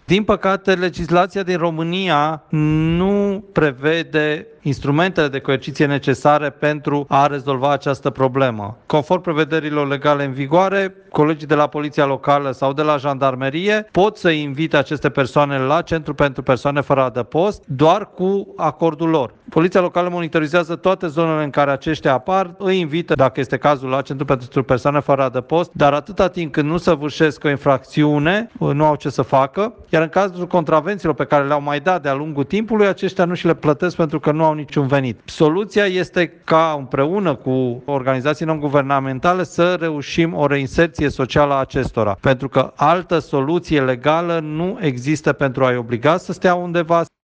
Din păcate, legislația din România nu prevede instrumentele de coerciție necesare pentru a rezolva această problemă. Conform prevederilor legale în vigoare, colegii de la Poliția Locală sau de la Jandarmerie pot să invite aceste persoane la Centru pentru Persoane fără adăpost doar cu acordul lor. Poliția Locală monitorizează toate zonele în care aceștia apar, îi invită, dacă este cazul, la Centru pentru Persoane fără adăpost, dar atâta timp când nu săvârșesc o infracțiune, nu au ce să facă, iar în cazul contravențiilor pe care le-au mai dat de-a lungul timpului, aceștia nu și le plătesc pentru că nu au niciun venit. Soluția este ca împreună cu organizații non-guvernamentale să reușim o reinserție socială a acestora, pentru că altă soluție legală nu există pentru a-i obliga să stea undeva.